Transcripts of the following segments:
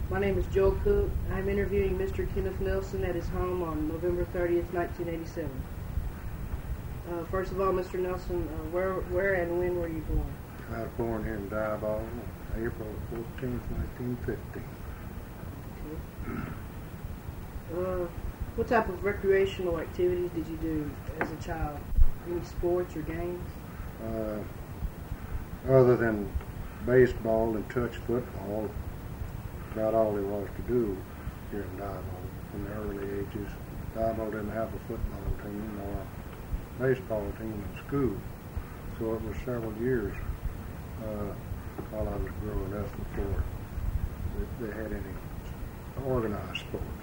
My name is Joel Cook. I'm interviewing Mr. Kenneth Nelson at his home on November 30th, 1987. First of all, Mr. Nelson, where and when were you born? I was born here in Diboll on April 14th, 1950. Okay. What type of recreational activities did you do as a child? Any sports or games? Other than baseball and touch football, about all there was to do here in Diboll in the early ages. Diboll didn't have a football team or a baseball team in school, so it was several years while I was growing up before they had any organized sports.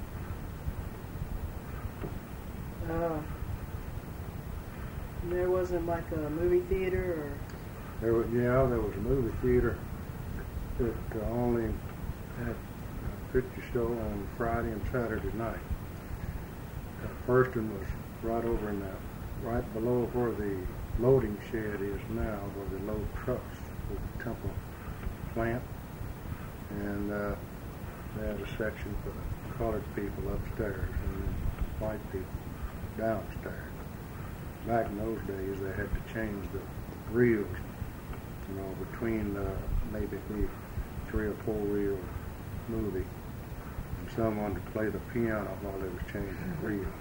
There wasn't like a movie theater or? There was a movie theater that only had a picture show on Friday and Saturday night. The first one was right over in right below where the loading shed is now, where they load trucks with the Temple plant. And they had a section for the colored people upstairs and then white people downstairs. Back in those days, they had to change the reels, between maybe 3 or 4 reel movie. And someone to play the piano while they was changing the reels.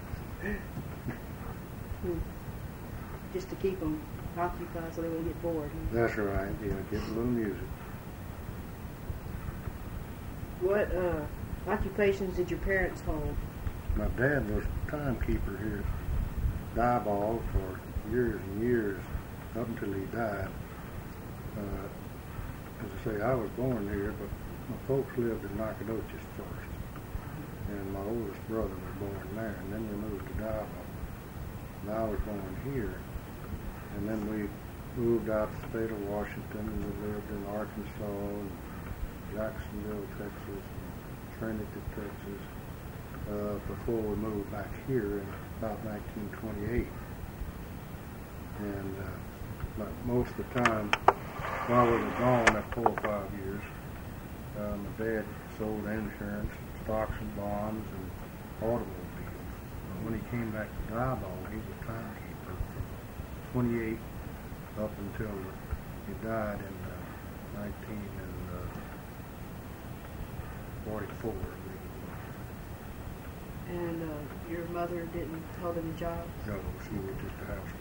Just to keep them occupied so they wouldn't get bored. That's right, get a little music. What occupations did your parents hold? My dad was a timekeeper here at Diboll for years and years, up until he died. As I say, I was born here, but my folks lived in Nacogdoches first. And my oldest brother was born there, and then we moved to Diboll. And I was born here. And then we moved out to the state of Washington, and we lived in Arkansas, and Jacksonville, Texas, and Trinity, Texas, before we moved back here in about 1928. And most of the time, while we were gone, that 4 or 5 years, my dad sold insurance, stocks and bonds, and automobiles. When he came back to Diboll, he was timekeeper from 28 up until he died in 1944. And your mother didn't hold any job? No, she was just a housewife.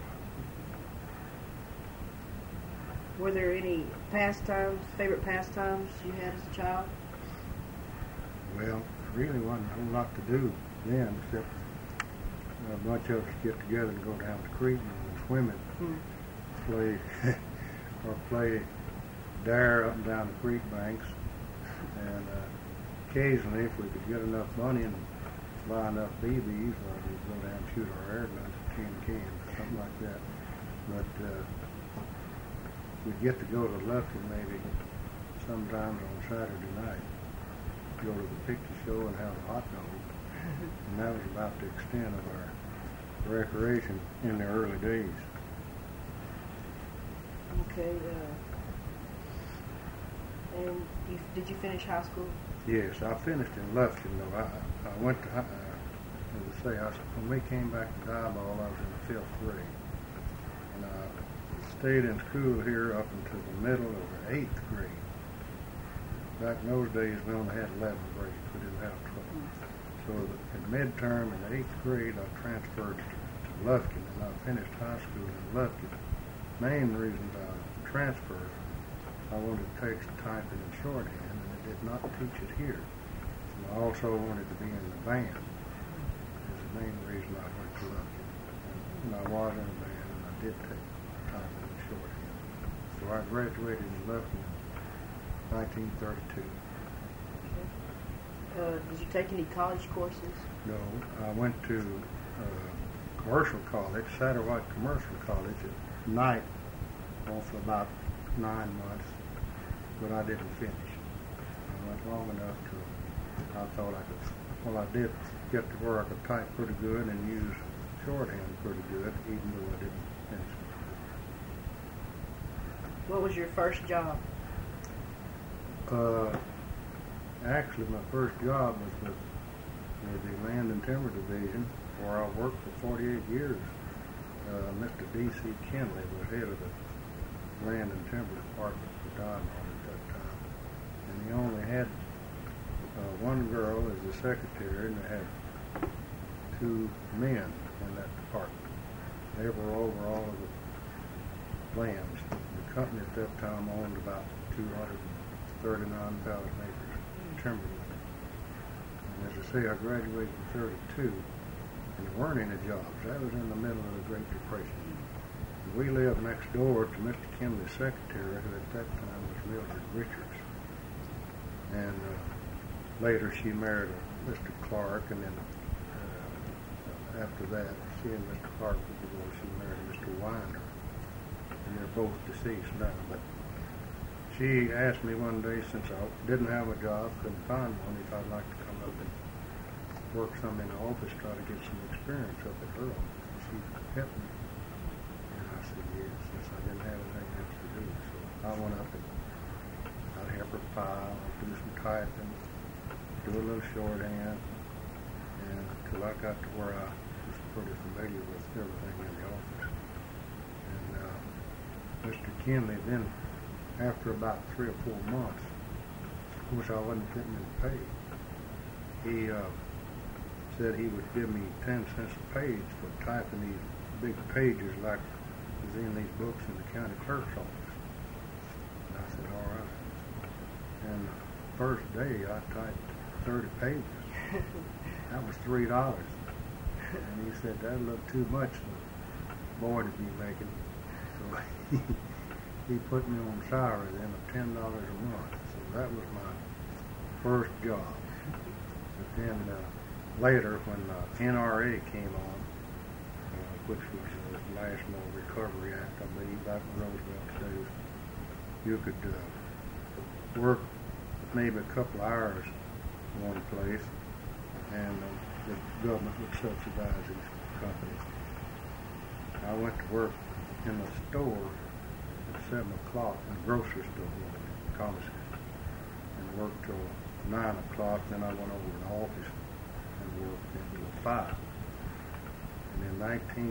Were there any favorite pastimes you had as a child? Well, there really wasn't a whole lot to do then, except a bunch of us get together and go down the creek and go swimming, play dare up and down the creek banks, and occasionally, if we could get enough money and buy enough BBs, we'd go down and shoot our air guns at tin cans or something like that. But we'd get to go to Lufkin maybe sometimes on Saturday night, go to the picture show and have a hot dog. And that was about the extent of our recreation in the early days. Okay. And did you finish high school? Yes, I finished in Lufkin, though. I went to, as I say, when we came back to Diboll, I was in the 5th grade. And I stayed in school here up until the middle of the 8th grade. Back in those days, we only had 11 grades. We didn't have 12. So in midterm in the 8th grade, I transferred to Lufkin, and I finished high school in Lufkin. Main reason I transferred, I wanted to take some typing and shorthand, and they did not teach it here. And I also wanted to be in the band. That's the main reason I went to Lufkin. And I was in the band, and I did take typing and shorthand. So I graduated in Lufkin in 1932. Did you take any college courses? No, I went to commercial college, Satterwhite Commercial College at night, for about 9 months, but I didn't finish. I went long enough to, I thought I could, well, I did get to where I could type pretty good and use shorthand pretty good, even though I didn't finish. What was your first job? actually, my first job was with the Land and Timber Division, where I worked for 48 years. Mr. D.C. Kinley was head of the Land and Timber Department for Diamond at that time. And he only had one girl as the secretary, and they had 2 men in that department. They were over all of the lands. The company at that time owned about 239,000 acres of timber. And as I say, I graduated in 32, and there weren't any jobs. That was in the middle of the Great Depression. We lived next door to Mr. Kinley's secretary, who at that time was Mildred Richards. And later she married Mr. Clark, and then after that, she and Mr. Clark were divorced. She married Mr. Winder, and they're both deceased now. But she asked me one day, since I didn't have a job, couldn't find one, if I'd like to come up and work some in the office, try to get some experience up at her office. And she helped me. And I said yes, since I didn't have anything else to do. So I went up and I'd help her file, do some typing, do a little shorthand, and until I got to where I was pretty familiar with everything in the office. And Mr. Kinley then, after about 3 or 4 months, which I wasn't getting any pay, he said he would give me 10 cents a page for typing these big pages like was in these books in the county clerk's office. And I said, all right. And the first day I typed 30 pages. That was $3. And he said, that'd look too much for a boy to be making. So he put me on salary then of $10 a month. So that was my first job. But then later, when NRA came on, which was the National Recovery Act, I believe, back in Roosevelt days, you could work maybe a couple hours in one place, and the government would subsidize these companies. I went to work in the store at 7 o'clock, in the grocery store in Comiskey, and worked till 9 o'clock. Then I went over to the office and worked until 5. And in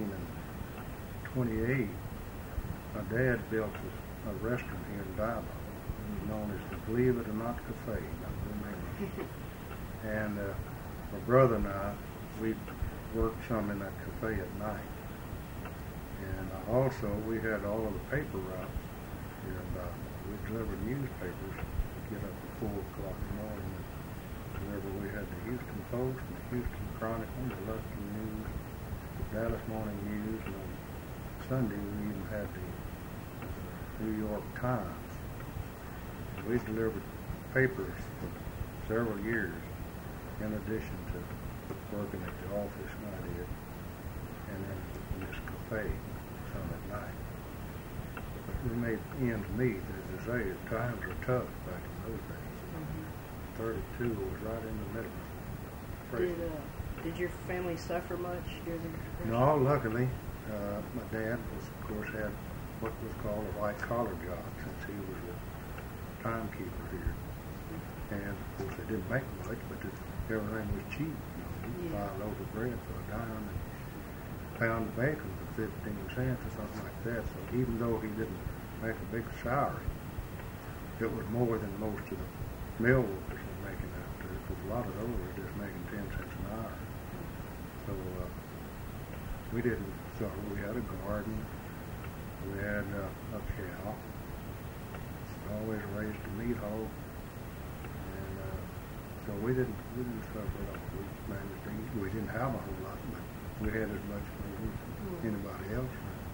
1928, my dad built a restaurant here in Diamond. It was known as the Believe It or Not Cafe. I remember. And my brother and I, we worked some in that cafe at night. And also, we had all of the paper routes here in Diamond. We delivered newspapers. We'd get up at 4 o'clock in the morning. Whenever we had the Houston Post and the Houston Chronicle, the Luston News, the Dallas Morning News, and on Sunday we even had the New York Times. And we delivered papers for several years, in addition to working at the office when I did, and then in this cafe some at night. But we made ends meet. As I say, times were tough back in those days. 32 was right in the middle. Did your family suffer much during the Depression? No, luckily, my dad was, of course, had what was called a white-collar job, since he was a timekeeper here. And, of course, they didn't make much, but everything was cheap. You know, you buy a loaf of bread for $1 and a pound of bacon for 15 cents or something like that. So even though he didn't make a big salary, it was more than most of the mill workers were making out there, because a lot of those were just making 10 cents an hour. So we didn't suffer. We had a garden. We had a cow. We always raised a meat hog. And so we didn't suffer at all. We managed to eat. We didn't have a whole lot, but we had as much as anybody else.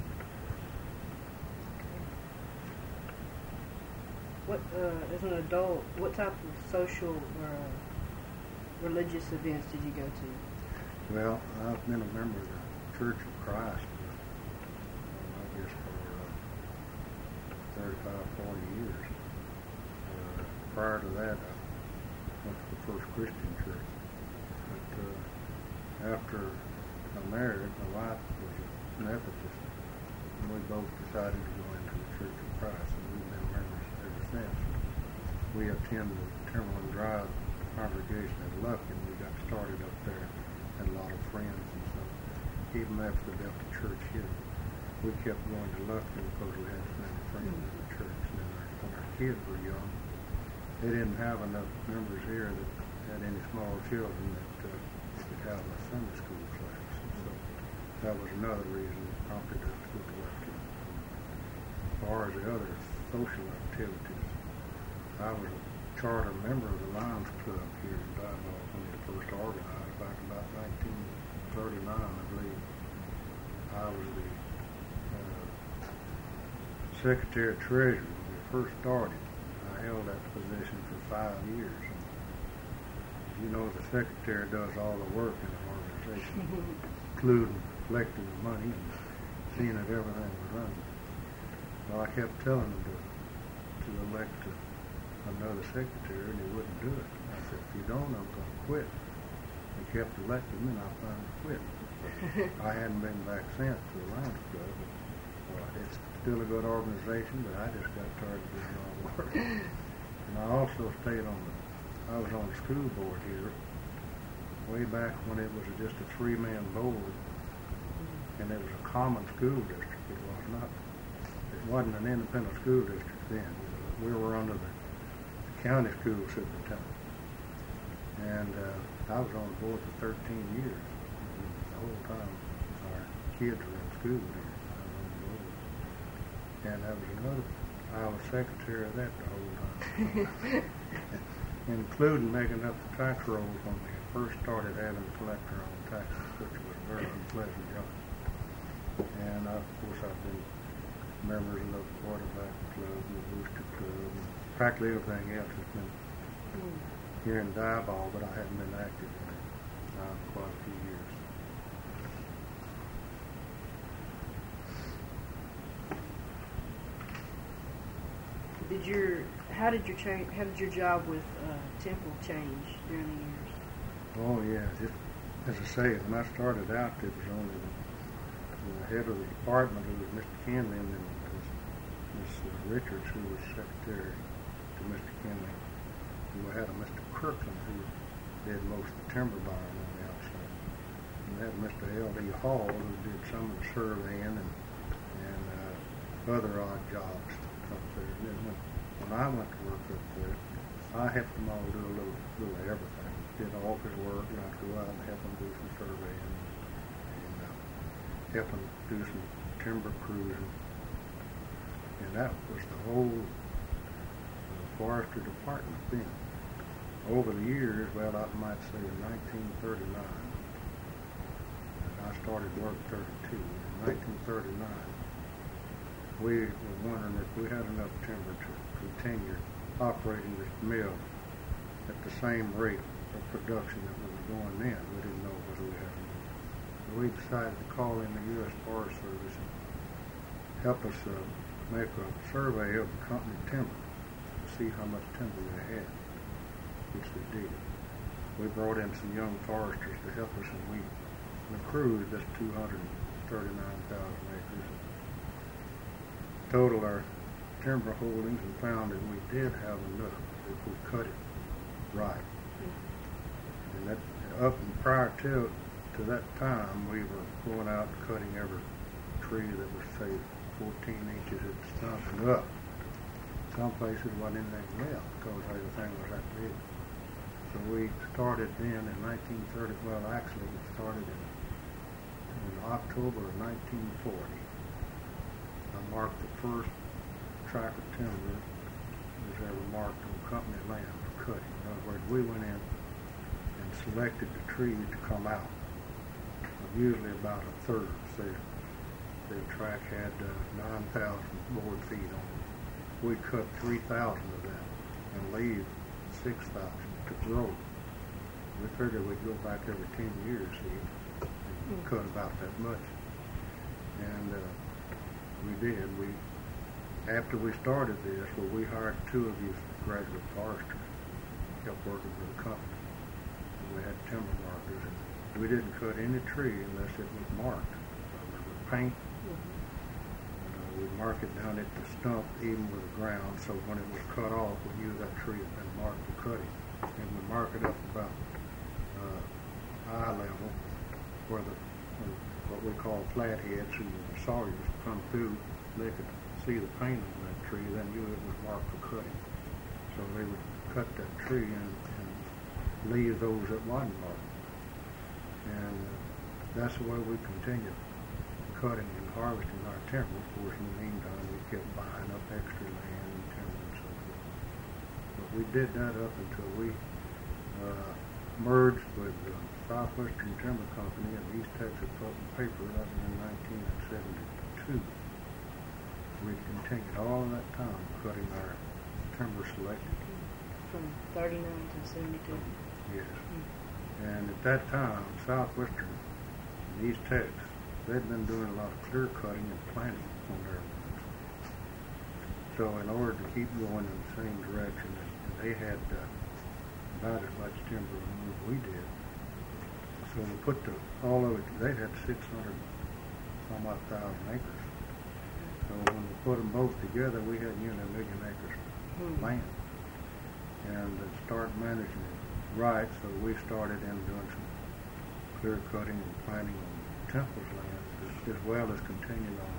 What, as an adult, what type of social or religious events did you go to? Well, I've been a member of the Church of Christ, I guess, for 35, 40 years. Prior to that, I went to the First Christian Church. But after I married, my wife was an Methodist, and we both decided to go into the Church of Christ, and we've been members ever since. We attend the Timberland Drive congregation in Lufkin. We got started up there, had a lot of friends and so even after they left the church here, we kept going to Lufkin because we had so many friends in the church. And then when our kids were young, they didn't have enough members here that had any small children that they could have a Sunday school class. And so that was another reason that prompted us to go to Lufkin. As far as the other social activities, I was a charter member of the Lions Club here in Diboll when it first organized back in about 1939, I believe. I was the Secretary Treasurer when we first started. I held that position for 5 years. And you know, the Secretary does all the work in an organization, including collecting the money and seeing that everything was running. Well, I kept telling him to elect another secretary, and he wouldn't do it. I said, if you don't, I'm going to quit. He kept electing me, and I finally quit. I hadn't been back since to the Lions Club. It's still a good organization, but I just got tired of doing all the work. And I also stayed I was on the school board here way back when it was just a 3-man board, and it was a common school district. It wasn't an independent school district then. We were under the county school superintendent. And I was on the board for 13 years. And the whole time our kids were in school there. I was on the board. And that was I was secretary of that the whole time. Including making up the tax rolls when we first started having to collect our own taxes, which was a very unpleasant job. And of course I've been members of the quarterback club and the booster club and practically everything else has been here in Diboll, but I haven't been active in it quite a few years. How did your job with Temple change during the years? Oh yeah, as I say, when I started out, it was only the head of the department, who was Mr. Kinley, and then Miss Richards, who was secretary to Mr. Kinley. And we had a Mr. Kirkland, who did most of the timber buying on the outside. And we had Mr. L.D. Hall, who did some of the surveying and other odd jobs up there. And then when I went to work up there, I helped them all do a little of everything. Did office work, and I'd go out and help them do some surveying and help them do some timber cruising. And that was the whole forestry department then. Over the years, well, I might say in 1939, I started work 32. In 1939, we were wondering if we had enough timber to continue operating this mill at the same rate of production that we were going then. We didn't know whether we had enough. So we decided to call in the U.S. Forest Service and help us make a survey of the company timber to see how much timber we had, which we did. We brought in some young foresters to help us, and we cruised this 239,000 acres. Totaled our timber holdings and found that we did have enough if we cut it right. And that prior to that time, we were going out and cutting every tree that was, say, 14 inches at the stump and up. Some places wasn't anything left because everything was that big. So we started then in 1930. Well, actually, we started in October of 1940. I marked the first tract of timber that was ever marked on company land for cutting. In other words, we went in and selected the trees to come out. Usually about a third. Say the tract had 9,000 board feet on it. We cut 3,000 of that and leave 6,000 to grow. We figured we'd go back every 10 years and cut about that much. And we did. After we started this, we hired 2 of these graduate foresters to help working for the company. And we had timber markers. And we didn't cut any tree unless it was marked. With paint. We'd mark it down at the stump, even with the ground, so when it was cut off, we knew that tree had been marked for cutting. And we mark it up about eye level where what we call flatheads who the sawyers come through, they could see the paint on that tree, then knew it was marked for cutting. So they would cut that tree and leave those that wasn't marked. And that's the way we continued cutting and harvesting our timber. Of course, in the meantime, we kept buying up extra land and timber and so forth. But we did that up until we merged with the Southwestern Timber Company and East Texas Pulp and Paper up in 1972. We continued all of that time cutting our timber selected. From 39 to 72. Yes. And at that time, Southwestern and East Texas, they'd been doing a lot of clear cutting and planting on their lands. So in order to keep going in the same direction, they had about as much timber removed as we did. So we put all of it, they had 600 some odd thousand acres. So when we put them both together, we had nearly 1 million acres of land. And to start managing it right, so we started in doing some clear cutting and planting on Temple's land, as well as continuing on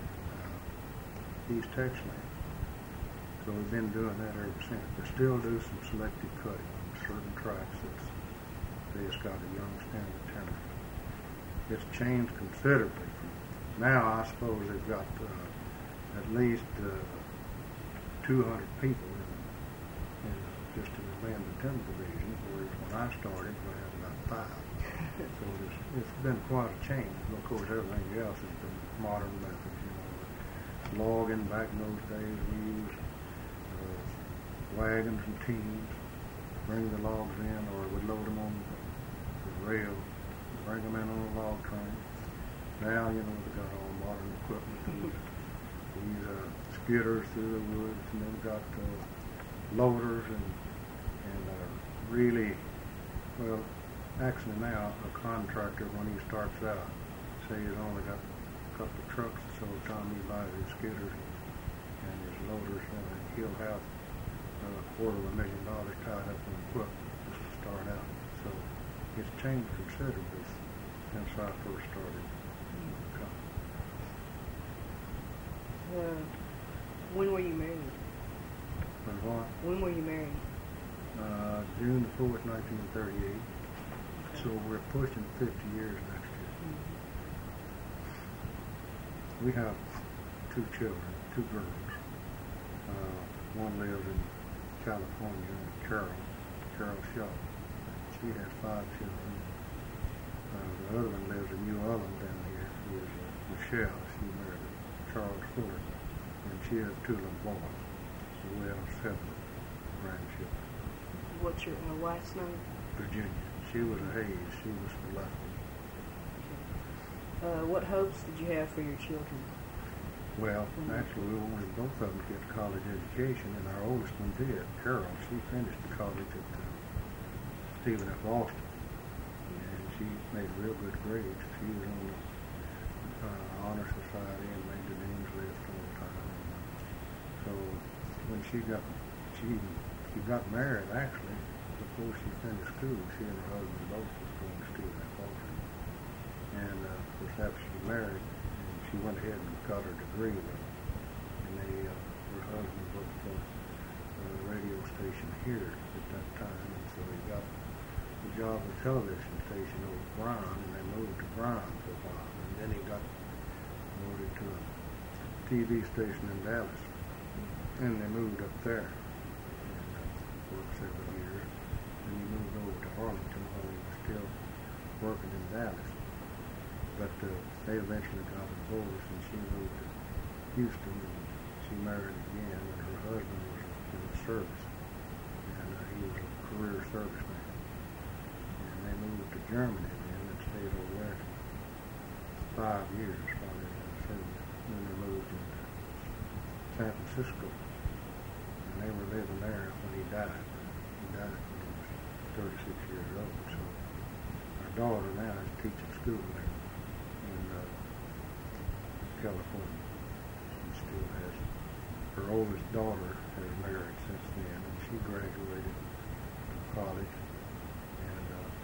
East Texas land. So we've been doing that ever since. We still do some selective cutting on certain tracts they just got a young standard timber. It's changed considerably. Now I suppose they've got at least 200 people just in the land and timber division, whereas when I started we had about 5. So it's been quite a change. Of course, everything else has been modern methods. Logging back in those days, we used wagons and teams, bring the logs in, or we'd load them on the rail, bring them in on a log train. Now, they got all modern equipment. These skidders through the woods, and they've got loaders and really, well, actually now a contractor, when he starts out, say he's only got a couple of trucks, so the time he buys his skidders and his loaders, he'll have $250,000 tied up in equipment just to start out. So it's changed considerably since I first started. When were you married? When were you married? June the 4th, 1938. Okay. So we're pushing 50 years next year. We have 2 children, 2 girls. One lives in California, Carol Shaw. She has 5 children. The other one lives in New Orleans down here. Who is Michelle. She married Charles Fuller, and she has 2 little boys. So we have 7 grandchildren. What's your wife's name? Virginia. She was a Hayes. She was for Lefty. What hopes did you have for your children? Well, actually, we wanted both of them to get college education, and our oldest one did. Carol, she finished the college at Stephen F. Austin, and she made real good grades. She was on the Honor Society and made the names list all the time. So when she got married, actually, before she finished school, she and her husband both was going to Stephen F. Austin. And of course, after she married, she went ahead and got her degree. And her husband worked for a radio station here at that time, and so he got a job at a television station over Brown, and they moved to Brown for a while. And then he got promoted to a TV station in Dallas, and they moved up there and worked several years. And he moved over to Arlington while he was still working in Dallas. But they eventually got a divorce, and she moved to Houston, and she married again, and her husband was in the service, and he was a career serviceman. And they moved to Germany then and stayed over there 5 years while they were in service. Then they moved into San Francisco, and they were living there when he died. He died when he was 36 years old, so our daughter now is teaching school there in California. She still has, her oldest daughter has married since then, and she graduated from college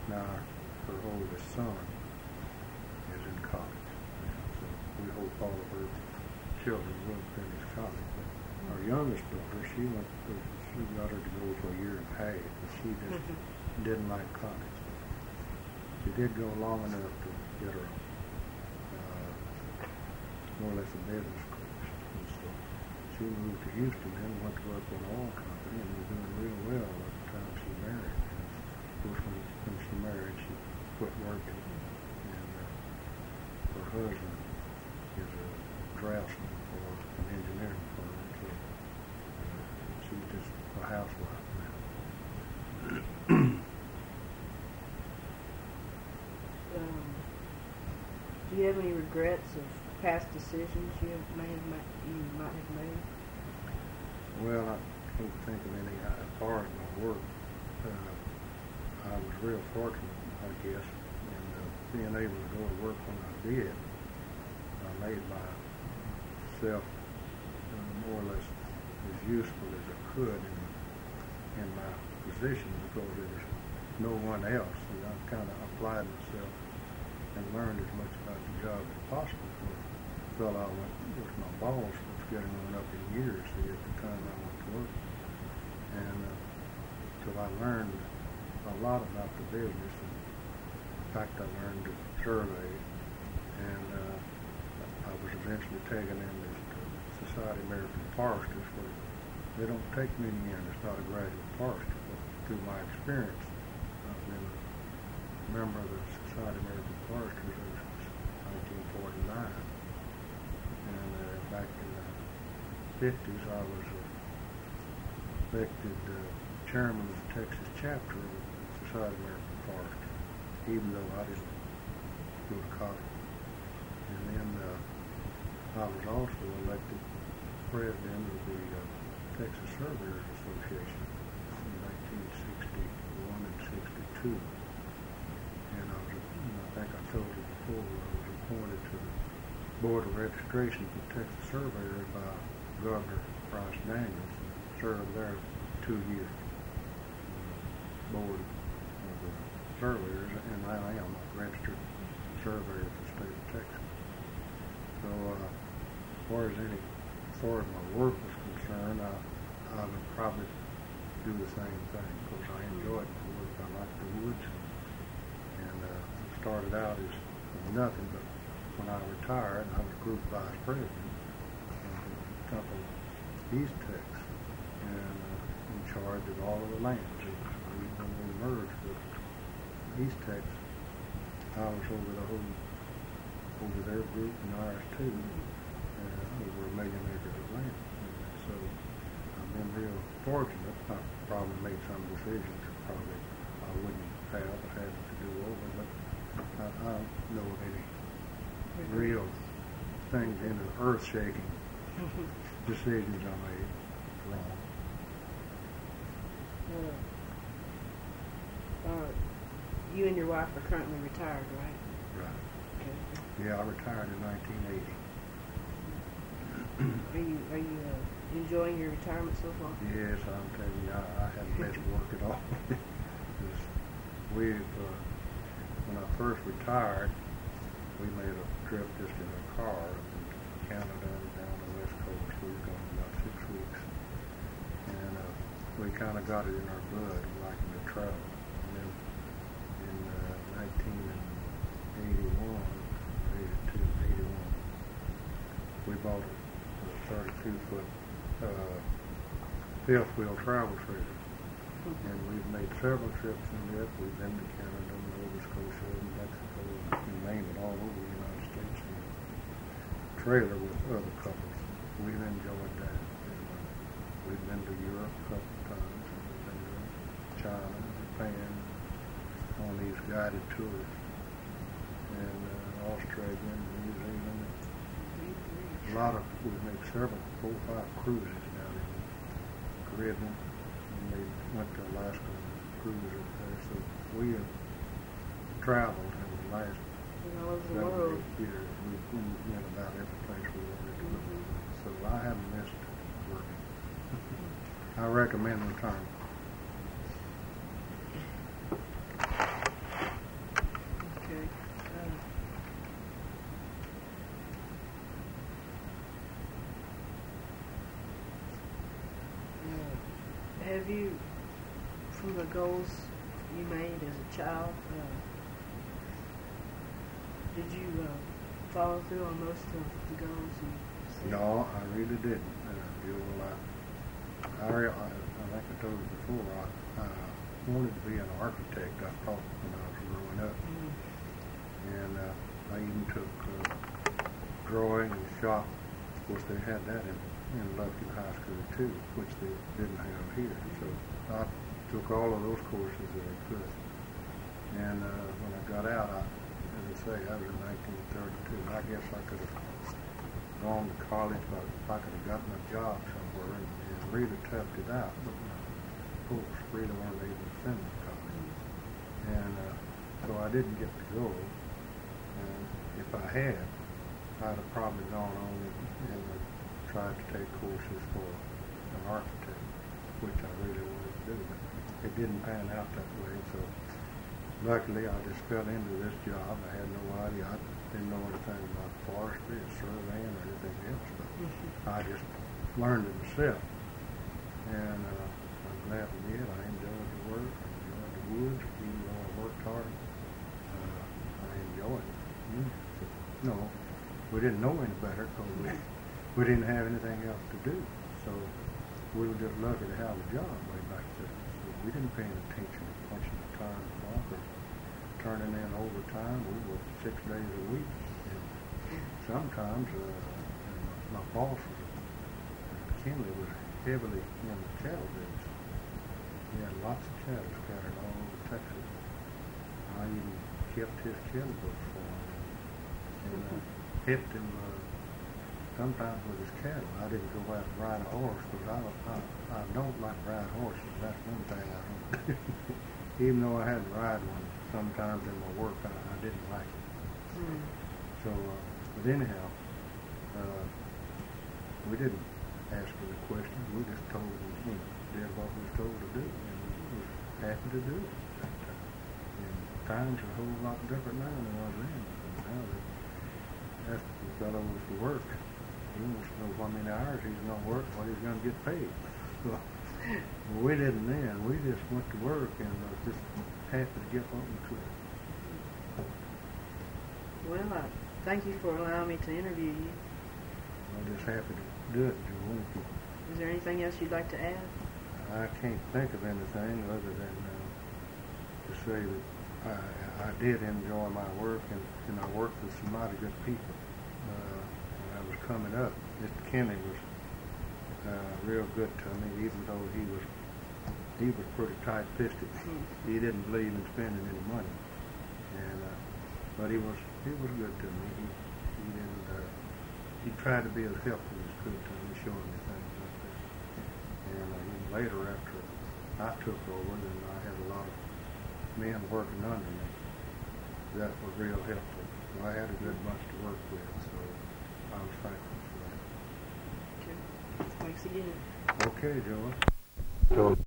Now, her oldest son is in college. So we hope all of her children will finish college. But our youngest daughter, she got her to go for a year and a half, and she just didn't like college. She did go long enough to get her more or less a business course. And so she moved to Houston and went to work for an oil company and was doing real well at the time she married. And of course, when she married, she quit working. And her husband is a draftsman for an engineering firm. So she's just a housewife now. Do you have any regrets of past decisions you might have made? Well, I can't think of any. As far as my work, I was real fortunate, I guess, in being able to go to work when I did. I made myself more or less as useful as I could in my position because there was no one else. And I kind of applied myself and learned as much about the job as possible. The fellow I went with, my boss, was getting on up in years at the time I went to work. And so I learned a lot about the business. In fact, I learned to survey, and I was eventually taken in as Society of American Foresters, where they don't take many in. It's not a graduate forester, but through my experience, I've been a member of the Society of American Foresters since 1949. And back in the 50s, I was elected chairman of the Texas chapter of the Society of American Foresters, even though I didn't go to college. And then I was also elected president of the Texas Surveyors Association in 1961 and 62. And I think I told you before, I was appointed to the Board of Registration for Texas Surveyors by Governor Bryce Daniels, and served there 2 years. Board of the Surveyors, and I am a registered surveyor for the state of Texas. So as far as my work was concerned, I would probably do the same thing because I enjoyed my work. I liked the woods, and started out as nothing, but when I retired, I was group vice president of a company, East Tex, and in charge of all of the lands. When we merged with East Tex, I was over their group and ours too, over 1 million acres of land. And so I've been real fortunate. I probably made some decisions that probably I wouldn't have had to do over, but I don't know of any real things, any earth-shaking decisions I made wrong. You and your wife are currently retired, right? Right. Okay. Yeah, I retired in 1980. Are you enjoying your retirement so far? Yes, I'm telling you, I haven't missed work at all. When I first retired, we made a trip just in a car from Canada and down the West Coast. We were gone about 6 weeks, and we kind of got it in our blood, liking to travel. And then in 1981, we bought a 32-foot fifth wheel travel trailer. And we've made several trips in it. We've been to Canada, Nova Scotia, and Mexico, and you name it, all over the United States in a trailer with other couples. We've enjoyed that. And, we've been to Europe a couple of times. We've been to China, Japan, on these guided tours, and Australia and New Zealand. We've made several, 4 or 5 cruises down in the Caribbean. We went to Alaska cruise up there, so we have traveled in the last 7 or 8 years. We've been about every place we wanted to go. So I haven't missed working. I recommend retirement. from the goals you made as a child? Did you follow through on most of the goals you set? No, I really didn't. I think I told you before, I wanted to be an architect, I thought, when I was growing up. Mm-hmm. And I even took drawing and shop. Of course, they had that in Lufkin High School, too, which they didn't have here. So I took all of those courses that I could. And when I got out, as I say, I was in 1932. I guess I could have gone to college, but if I could have gotten a job somewhere and really toughed it out. But my folks really weren't able to send me to college. And so I didn't get to go. And if I had, I'd have probably gone on and tried to take courses for an architect, which I really wanted to do. But it didn't pan out that way. So luckily, I just fell into this job. I had no idea. I didn't know anything about forestry or surveying or anything else. But I just learned it myself. And I'm glad I did. I enjoyed the work. I enjoyed the woods. Even though I worked hard, I enjoyed it. So, no, we didn't know any better because we didn't have anything else to do. So we were just lucky to have a job way back then. So we didn't pay any attention to punching the time clock or turning in overtime. We worked 6 days a week. And sometimes my boss, McKinley, was heavily in the cattle business. He had lots of cattle scattered all over Texas. I even kept his cattle books for him and helped him sometimes with his cattle. I didn't go out and ride a horse because I don't like ride horses. That's one thing I don't do. Even though I had to ride one sometimes in my work, I didn't like it. So, but anyhow, we didn't ask any questions. We just told him, did what we was told to do, and we was happy to do it at that time. And times are a whole lot different now than they was then. Now they ask the fellow was to work. He wants to know how many hours he's going to work, what he's going to get paid. So, well, we didn't then. We just went to work and was just happy to get what we could. Well, thank you for allowing me to interview you. I'm just happy to do it, Joel. Is there anything else you'd like to add? I can't think of anything other than to say that I did enjoy my work, and I worked with some mighty good people. When I was coming up, Mr. Kenny was real good to me, even though he was pretty tight-fisted. He didn't believe in spending any money, but he was good to me. He tried to be as helpful as he could to me, showing me things like that. And even later, after I took over, then I had a lot of men working under me that were real helpful. So I had a good bunch to work with, so I was thankful for that. Okay. Thanks again. Okay, Joel.